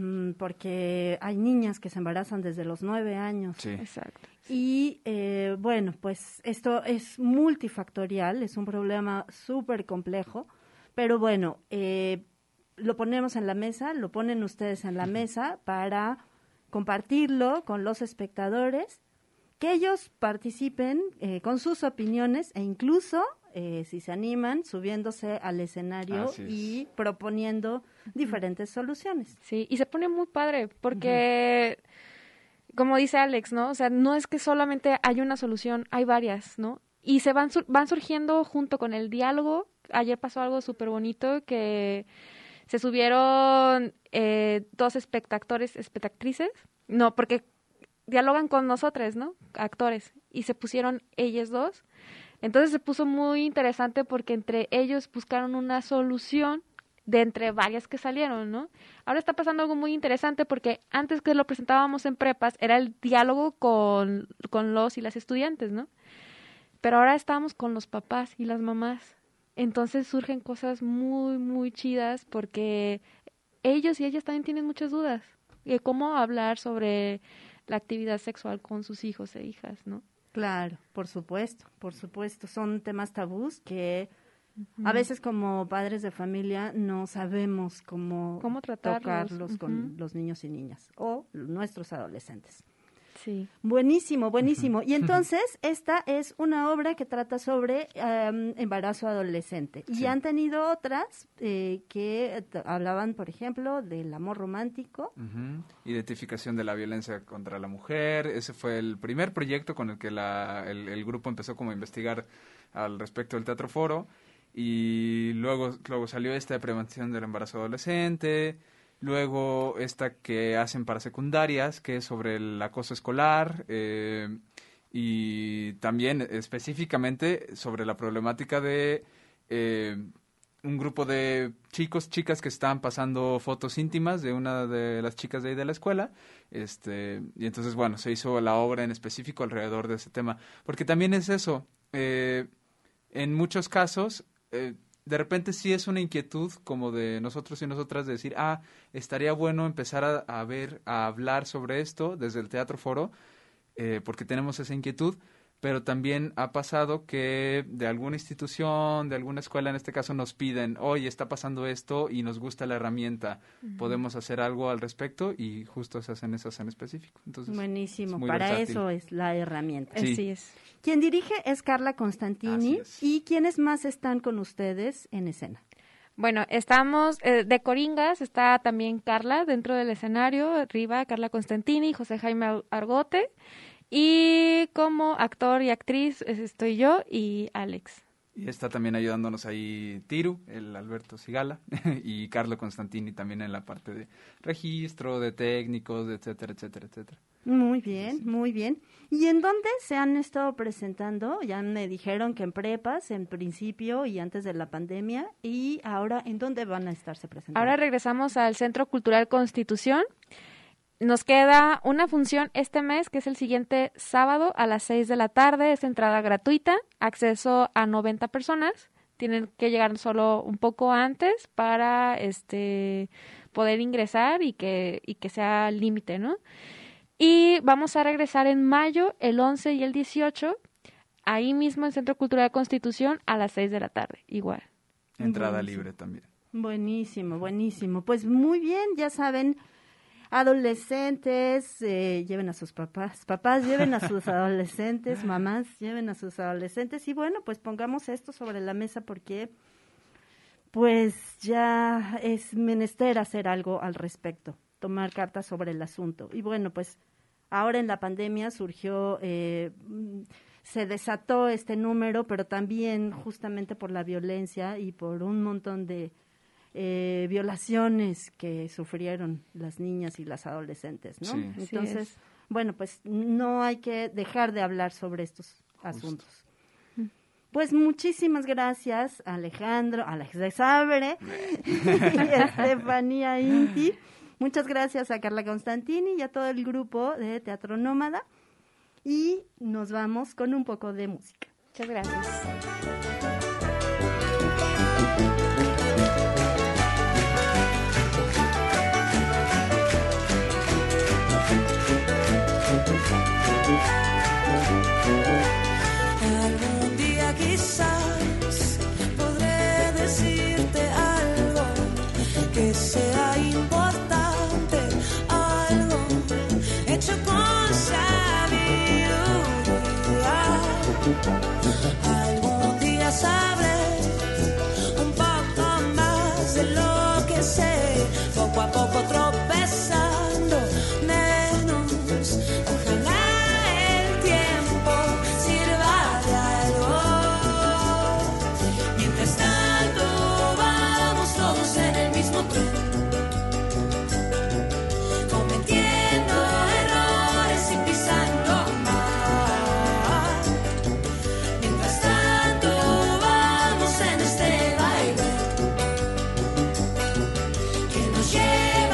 Porque hay niñas que se embarazan desde los nueve años. Sí. Exacto. Y eh, bueno, pues esto es multifactorial, es un problema súper complejo, pero bueno, eh, lo ponemos en la mesa, lo ponen ustedes en la mesa para compartirlo con los espectadores, que ellos participen eh, con sus opiniones e incluso, eh, si se animan, subiéndose al escenario y proponiendo diferentes soluciones. Sí, y se pone muy padre porque, uh-huh. como dice Alex, ¿no? O sea, no es que solamente hay una solución, hay varias, ¿no? Y se van, sur- van surgiendo junto con el diálogo. Ayer pasó algo súper bonito que se subieron eh, dos espectadores, espectatrices, no, porque dialogan con nosotros, ¿no? Actores. Y se pusieron ellas dos. Entonces se puso muy interesante porque entre ellos buscaron una solución de entre varias que salieron, ¿no? Ahora está pasando algo muy interesante porque antes que lo presentábamos en prepas era el diálogo con, con los y las estudiantes, ¿no? Pero ahora estamos con los papás y las mamás. Entonces surgen cosas muy, muy chidas porque ellos y ellas también tienen muchas dudas de cómo hablar sobre la actividad sexual con sus hijos e hijas, ¿no? Claro, por supuesto, por supuesto. Son temas tabús que uh-huh. a veces como padres de familia no sabemos cómo, ¿Cómo tratarlos? tocarlos uh-huh. con los niños y niñas o nuestros adolescentes. Sí. Buenísimo, buenísimo. Y entonces, esta es una obra que trata sobre um, embarazo adolescente. Y sí. han tenido otras eh, que t- hablaban, por ejemplo, del amor romántico. Uh-huh. Identificación de la violencia contra la mujer. Ese fue el primer proyecto con el que la, el, el grupo empezó como a investigar al respecto del Teatro Foro. Y luego, luego salió esta de prevención del embarazo adolescente. Luego esta que hacen para secundarias, que es sobre el acoso escolar, eh, y también específicamente sobre la problemática de eh, un grupo de chicos, chicas que estaban pasando fotos íntimas de una de las chicas de ahí de la escuela, este, y entonces, bueno, se hizo la obra en específico alrededor de ese tema, porque también es eso, eh, en muchos casos, eh, de repente sí es una inquietud como de nosotros y nosotras de decir, ah, estaría bueno empezar a, a ver, a hablar sobre esto desde el Teatro Foro, eh, porque tenemos esa inquietud, pero también ha pasado que de alguna institución, de alguna escuela en este caso nos piden, oye, está pasando esto y nos gusta la herramienta, uh-huh. podemos hacer algo al respecto y justo se hacen esas en específico. Entonces, buenísimo, para versátil. Eso es la herramienta. Sí. Así es. Quien dirige es Carla Constantini y ¿quiénes más están con ustedes en escena? Bueno, estamos eh, de Coringas, está también Carla dentro del escenario, arriba Carla Constantini, José Jaime Argote. Y como actor y actriz estoy yo y Alex. Y está también ayudándonos ahí Tiru, el Alberto Sigala, y Carlo Constantini también en la parte de registro, de técnicos, etcétera, etcétera, etcétera. Muy bien, sí. muy bien. ¿Y en dónde se han estado presentando? Ya me dijeron que en prepas, en principio y antes de la pandemia. ¿Y ahora en dónde van a estarse presentando? Ahora regresamos al Centro Cultural Constitución. Nos queda una función este mes, que es el siguiente sábado a las seis de la tarde. Es entrada gratuita, acceso a noventa personas. Tienen que llegar solo un poco antes para este poder ingresar y que, y que sea límite, ¿no? Y vamos a regresar en mayo, el once y el dieciocho, ahí mismo en Centro Cultural Constitución a las seis de la tarde, igual. Entrada buenísimo. Libre también. Buenísimo, buenísimo. Pues muy bien, ya saben... Adolescentes, eh, lleven a sus papás, papás lleven a sus adolescentes, mamás lleven a sus adolescentes y bueno, pues pongamos esto sobre la mesa porque pues ya es menester hacer algo al respecto, tomar cartas sobre el asunto. Y bueno, pues ahora en la pandemia surgió, eh, se desató este número, pero también justamente por la violencia y por un montón de Eh, violaciones que sufrieron las niñas y las adolescentes, ¿no? Sí. Entonces, sí bueno, pues no hay que dejar de hablar sobre estos Justo. asuntos. Pues muchísimas gracias a Alejandro, a Alex de Sabre y a Estefanía Inti. Muchas gracias a Carla Constantini y a todo el grupo de Teatro Nómada. Y nos vamos con un poco de música. Muchas gracias. Algún día quizás podré decirte algo que sea importante, algo hecho con sabiduría. Algún día sabré un poco más de lo que sé, poco a poco tropezando menos. Ojalá el tiempo sirva de algo. Mientras tanto vamos todos en el mismo tren, cometiendo errores y pisando mal. Mientras tanto vamos en este baile que nos lleva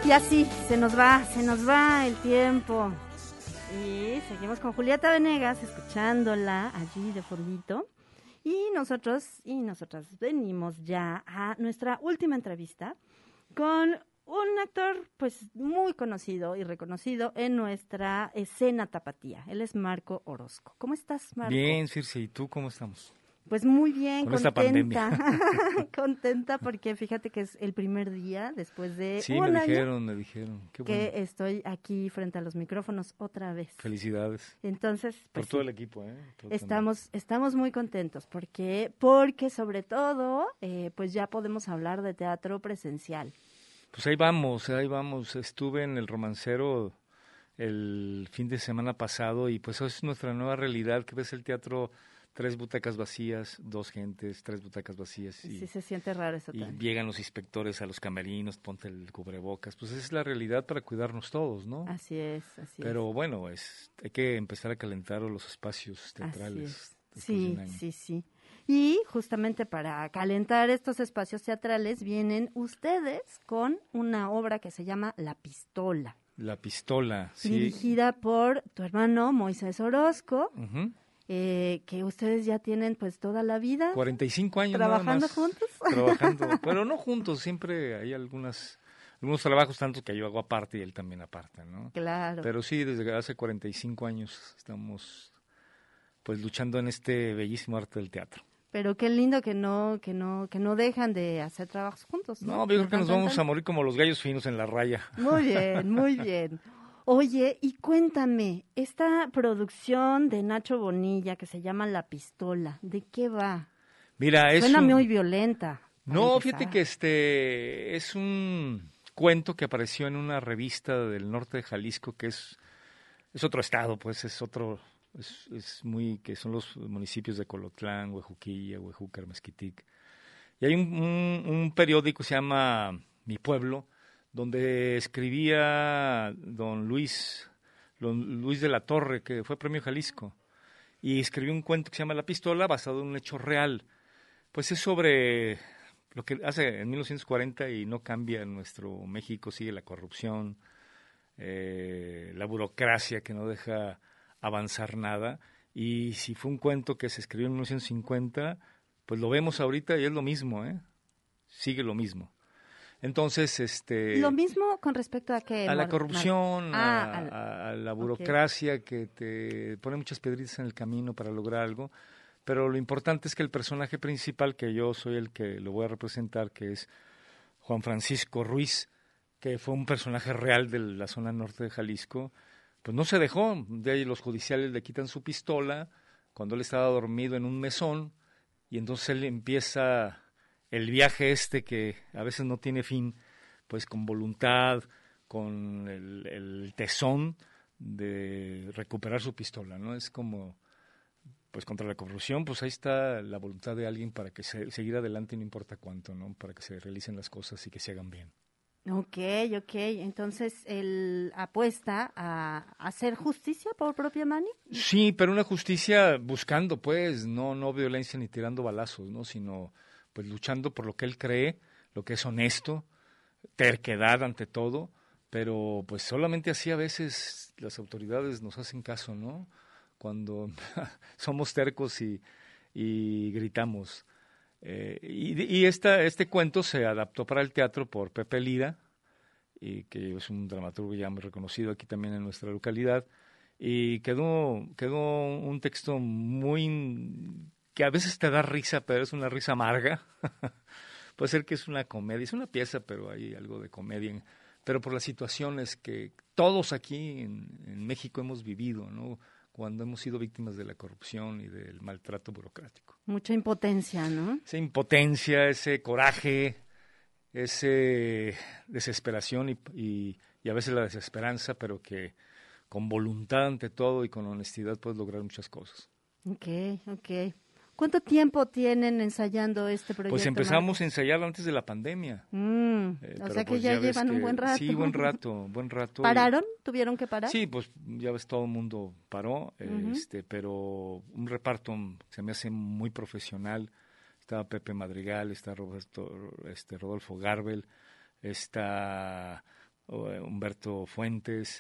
Y así se nos va, se nos va el tiempo. Y seguimos con Julieta Venegas, escuchándola allí de fondito. Y nosotros y nosotras venimos ya a nuestra última entrevista con un actor pues muy conocido y reconocido en nuestra escena tapatía. Él es Marco Orozco. ¿Cómo estás, Marco? Bien, Circe, ¿y tú cómo estamos? Pues muy bien, con contenta. Contenta porque fíjate que es el primer día después de sí, un me año dijeron, me dijeron. Qué bueno. que estoy aquí frente a los micrófonos otra vez. Felicidades. Entonces, por pues, todo sí, el equipo, ¿eh? Todo estamos también. estamos muy contentos porque porque sobre todo eh, pues ya podemos hablar de teatro presencial. Pues ahí vamos, ahí vamos. Estuve en el Romancero el fin de semana pasado y pues es nuestra nueva realidad, que ves el teatro, tres butacas vacías, dos gentes, tres butacas vacías. Y, sí, se siente raro eso y también. llegan los inspectores a los camerinos, ponte el cubrebocas. Pues esa es la realidad para cuidarnos todos, ¿no? Así es, así Pero es. bueno, es, hay que empezar a calentar los espacios teatrales. Sí, sí, sí. Y justamente para calentar estos espacios teatrales vienen ustedes con una obra que se llama La Pistola. La Pistola, sí. Dirigida por tu hermano Moisés Orozco, uh-huh. eh, que ustedes ya tienen pues toda la vida. cuarenta y cinco años ¿Trabajando nada más, juntos? Trabajando, pero no juntos, siempre hay algunas, algunos trabajos tantos que yo hago aparte y él también aparte, ¿no? Claro. Pero sí, desde hace cuarenta y cinco años estamos pues luchando en este bellísimo arte del teatro. Pero qué lindo que no que no que no dejan de hacer trabajos juntos, ¿no? No, yo creo que nos vamos a morir como los gallos finos en la raya. Muy bien, muy bien. Oye, y cuéntame, esta producción de Nacho Bonilla que se llama La Pistola, ¿de qué va? Mira, es Suena un... muy violenta. No, empezar. fíjate que este es un cuento que apareció en una revista del norte de Jalisco, que es es otro estado, pues es otro Es, es muy, que son los municipios de Colotlán, Huejuquilla, Huejúcar, Mezquitic. Y hay un, un, un periódico que se llama Mi Pueblo, donde escribía don Luis, don Luis de la Torre, que fue premio Jalisco, y escribió un cuento que se llama La Pistola, basado en un hecho real. Pues es sobre lo que hace en mil novecientos cuarenta y no cambia en nuestro México, sigue la corrupción, eh, la burocracia que no deja avanzar nada, y si fue un cuento que se escribió en mil novecientos cincuenta, pues lo vemos ahorita y es lo mismo, ¿eh? Sigue lo mismo. Entonces, este... Lo mismo con respecto a que... A la corrupción, ah, a, al... a, a la burocracia, okay, que te pone muchas piedritas en el camino para lograr algo, pero lo importante es que el personaje principal, que yo soy el que lo voy a representar, que es Juan Francisco Ruiz, que fue un personaje real de la zona norte de Jalisco, pues no se dejó. De ahí los judiciales le quitan su pistola cuando él estaba dormido en un mesón, y entonces él empieza el viaje este que a veces no tiene fin, pues con voluntad, con el, el tesón de recuperar su pistola, ¿no? Es como, pues contra la corrupción, pues ahí está la voluntad de alguien para que se, seguir adelante no importa cuánto, ¿no? Para que se realicen las cosas y que se hagan bien. Ok, ok. Entonces, él apuesta a hacer justicia por propia mano. Sí, pero una justicia buscando, pues, no no violencia ni tirando balazos, ¿no? Sino, pues, luchando por lo que él cree, lo que es honesto, terquedad ante todo, pero, pues, solamente así a veces las autoridades nos hacen caso, ¿no? Cuando somos tercos y, y gritamos. Eh, y y esta, este cuento se adaptó para el teatro por Pepe Lira, y que es un dramaturgo ya muy reconocido aquí también en nuestra localidad, y quedó, quedó un texto muy, que a veces te da risa, pero es una risa amarga. Puede ser que es una comedia, es una pieza, pero hay algo de comedia, pero por las situaciones que todos aquí en, en México hemos vivido, ¿no? Cuando hemos sido víctimas de la corrupción y del maltrato burocrático. Mucha impotencia, ¿no? Esa impotencia, ese coraje, ese desesperación y, y, y a veces la desesperanza, pero que con voluntad ante todo y con honestidad puedes lograr muchas cosas. Ok, ok. ¿Cuánto tiempo tienen ensayando este proyecto? Pues empezamos Marcos? a ensayarlo antes de la pandemia. Mm, eh, o sea que pues ya, ya llevan que, un buen rato. Sí, buen rato, buen rato. ¿Pararon? ¿Tuvieron que parar? Sí, pues ya ves, todo el mundo paró, Uh-huh. este, pero un reparto se me hace muy profesional. Estaba Pepe Madrigal, está Roberto, este, Rodolfo Garbel, está o, eh, Humberto Fuentes,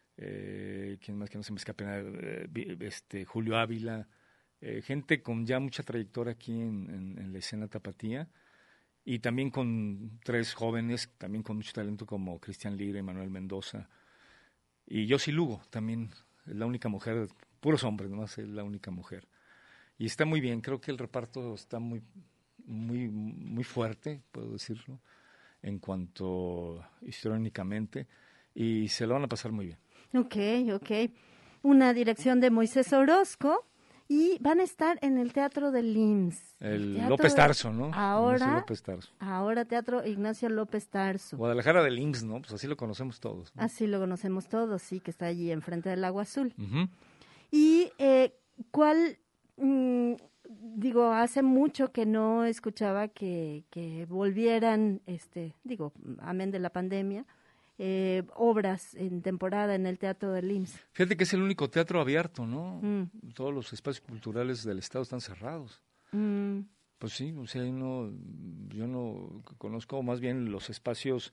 eh, ¿quién más que no se me escape? Eh, este, Julio Ávila, eh, gente con ya mucha trayectoria aquí en, en, en la escena tapatía, y también con tres jóvenes, también con mucho talento como Cristian Lira y Manuel Mendoza, y Yossi Lugo, también es la única mujer, puros hombres, nomás es la única mujer. Y está muy bien, creo que el reparto está muy, muy, muy fuerte, puedo decirlo, en cuanto históricamente, y se lo van a pasar muy bien. Ok, ok. Una dirección de Moisés Orozco, y van a estar en el Teatro del I M S S. El Teatro López de- Tarso, ¿no? Ahora, Ignacio López Tarso. ahora Teatro Ignacio López Tarso. Guadalajara del I M S S, ¿no? Pues así lo conocemos todos, ¿no? Así lo conocemos todos, sí, que está allí enfrente del Agua Azul. Ujú. Y eh, cuál, mm, digo, hace mucho que no escuchaba que, que volvieran, este, digo, amén de la pandemia, eh, obras en temporada en el Teatro del I M S S. Fíjate que es el único teatro abierto, ¿no? Mm. Todos los espacios culturales del Estado están cerrados. Mm. Pues sí, o sea, yo no, yo no conozco más bien los espacios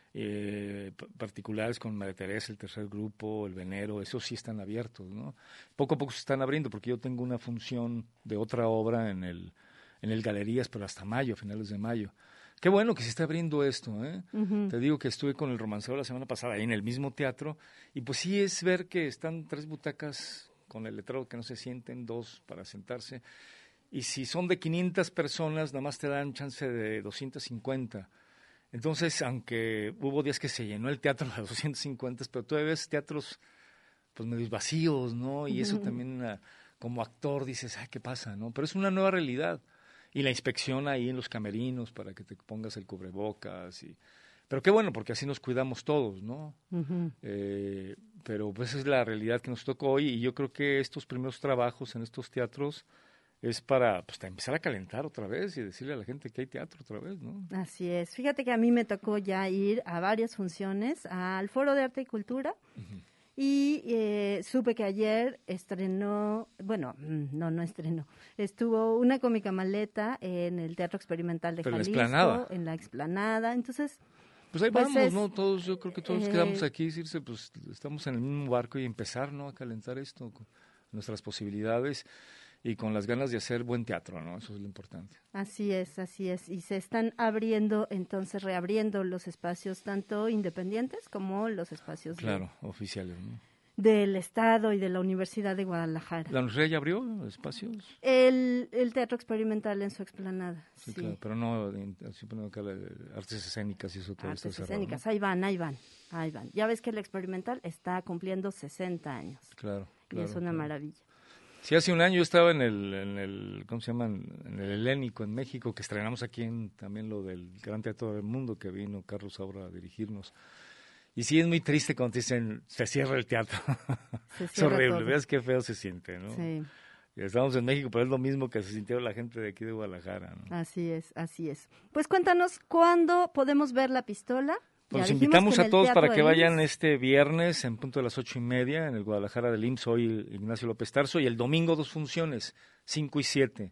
eh, p- particulares con María Teresa, el Tercer Grupo, el Venero, esos sí están abiertos, ¿no? Poco a poco se están abriendo porque yo tengo una función de otra obra en el, en el Galerías, pero hasta mayo, finales de mayo. Qué bueno que se está abriendo esto, ¿eh? Ujú. Te digo que estuve con el Romancero la semana pasada ahí en el mismo teatro y pues sí es ver que están tres butacas con el letrero que no se sienten, dos para sentarse. Y si son de quinientas personas, nada más te dan chance de doscientas cincuenta. Entonces, aunque hubo días que se llenó el teatro a doscientas cincuenta, pero todavía ves teatros pues medio vacíos, ¿no? Y eso Ujú. también ah, como actor dices, ay, ¿qué pasa, no? Pero es una nueva realidad. Y la inspección ahí en los camerinos para que te pongas el cubrebocas. Y... Pero qué bueno, porque así nos cuidamos todos, ¿no? Ujú. Eh, pero pues esa es la realidad que nos tocó hoy y yo creo que estos primeros trabajos en estos teatros es para pues, empezar a calentar otra vez y decirle a la gente que hay teatro otra vez, ¿no? Así es. Fíjate que a mí me tocó ya ir a varias funciones, al Foro de Arte y Cultura, Uh-huh. y eh, supe que ayer estrenó, bueno, mm, no, no estrenó, estuvo una cómica maleta en el Teatro Experimental de Pero en la Jalisco, Explanada. en la Explanada, entonces... Pues ahí Pues vamos, es, ¿no? Todos, yo creo que todos eh, quedamos aquí, Circe, pues estamos en el mismo barco y empezar, ¿no? A calentar esto con nuestras posibilidades y con las ganas de hacer buen teatro, ¿no? Eso es lo importante. Así es, así es. Y se están abriendo, entonces reabriendo los espacios tanto independientes como los espacios de- Claro, oficiales, ¿no? del Estado y de la Universidad de Guadalajara. ¿La universidad ya abrió espacios? El, el Teatro Experimental en su explanada. Sí, Sí, claro, pero no, en- así ponemos acá la- artes escénicas y eso todo Artes está cerrado, escénicas, ¿no? ahí van, ahí van, ahí van. Ya ves que el Experimental está cumpliendo sesenta años. Claro, Y claro. es una claro. maravilla. Sí, hace un año yo estaba en el, en el, ¿cómo se llama? En el Helénico, en México, que estrenamos aquí en, también lo del Gran Teatro del Mundo, que vino Carlos Saura a dirigirnos. Y sí, es muy triste cuando te dicen, se cierra el teatro. Se Es cierra horrible, todo. veas qué feo se siente, ¿no? Sí, Y estamos en México, pero es lo mismo que se sintió la gente de aquí de Guadalajara, ¿no? así es, así es. Pues cuéntanos, ¿cuándo podemos ver la pistola? Pues Ya los dijimos invitamos que en a el todos Teatro para que del vayan I M S S. este viernes en punto de las ocho y media en el Guadalajara del I M S S, hoy Ignacio López Tarso, y el domingo dos funciones, cinco y siete.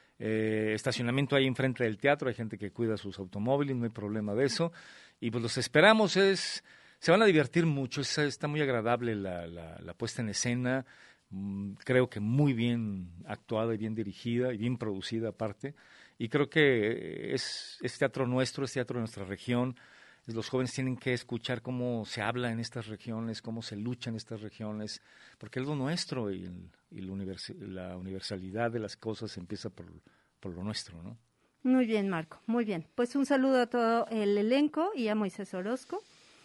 Eh, estacionamiento ahí enfrente del teatro, hay gente que cuida sus automóviles, no hay problema de eso. Y pues los esperamos, es se van a divertir mucho, es, está muy agradable la, la, la puesta en escena, mm, creo que muy bien actuada y bien dirigida y bien producida aparte. Y creo que es, es teatro nuestro, es teatro de nuestra región. Los jóvenes tienen que escuchar cómo se habla en estas regiones, cómo se lucha en estas regiones, porque es lo nuestro y, el- y la, univers- la universalidad de las cosas empieza por, por lo nuestro, ¿no? Muy bien, Marco, muy bien. Pues un saludo a todo el elenco y a Moisés Orozco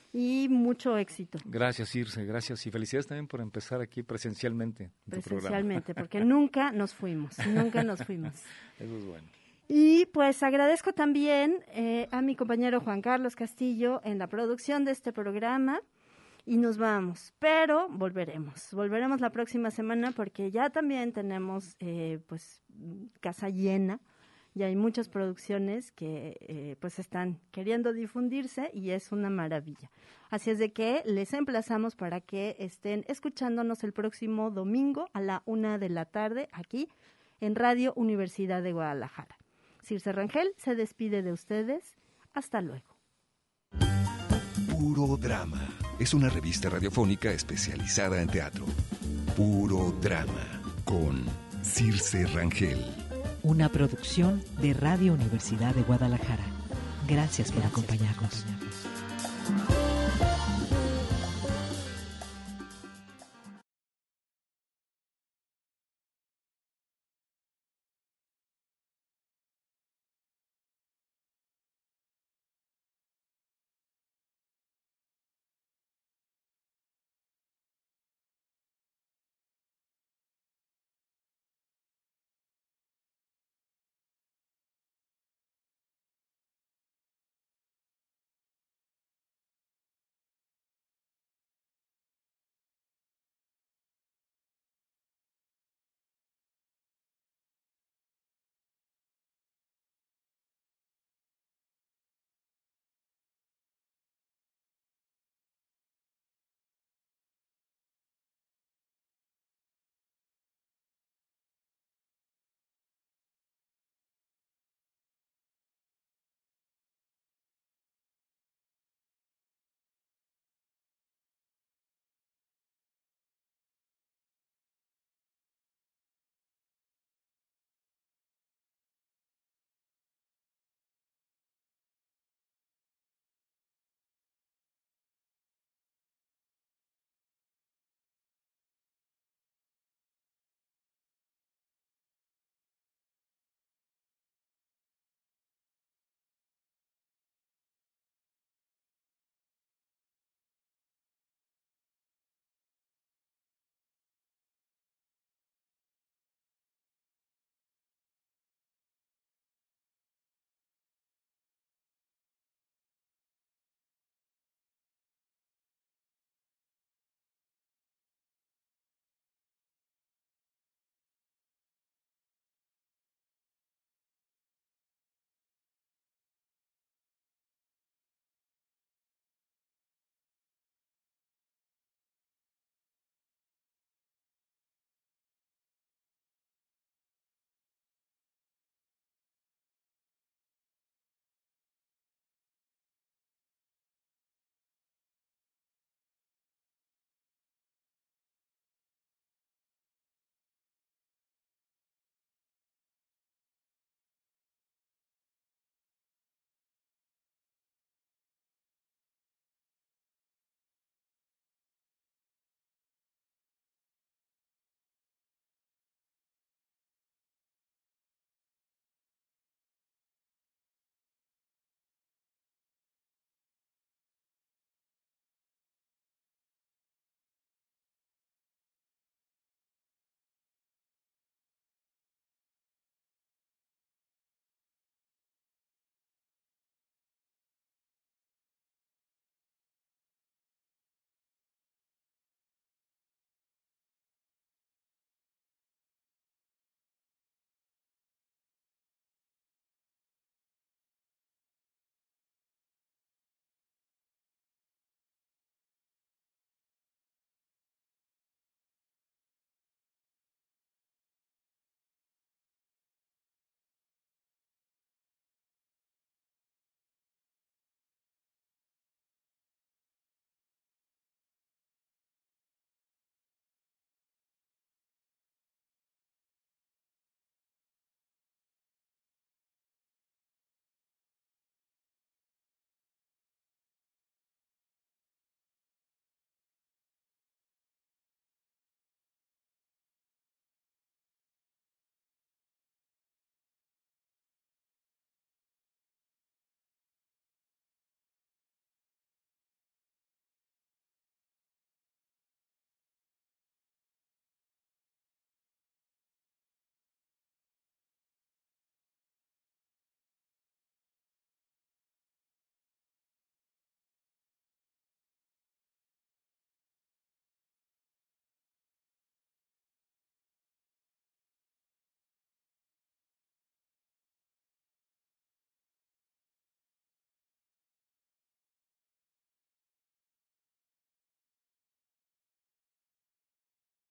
y mucho éxito. Gracias, Irse, gracias y felicidades también por empezar aquí presencialmente en tu programa. Presencialmente, porque nunca nos fuimos, nunca nos fuimos. Eso es bueno. Y pues agradezco también eh, a mi compañero Juan Carlos Castillo en la producción de este programa y nos vamos, pero volveremos, volveremos la próxima semana porque ya también tenemos eh, pues casa llena, ya hay muchas producciones que eh, pues están queriendo difundirse y es una maravilla. Así es de que les emplazamos para que estén escuchándonos el próximo domingo a la una de la tarde aquí en Radio Universidad de Guadalajara. Circe Rangel se despide de ustedes. Hasta luego. Puro Drama es una revista radiofónica especializada en teatro. Puro Drama con Circe Rangel. Una producción de Radio Universidad de Guadalajara. Gracias por acompañarnos.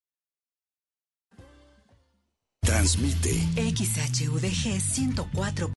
Transmite X H U D G ciento cuatro.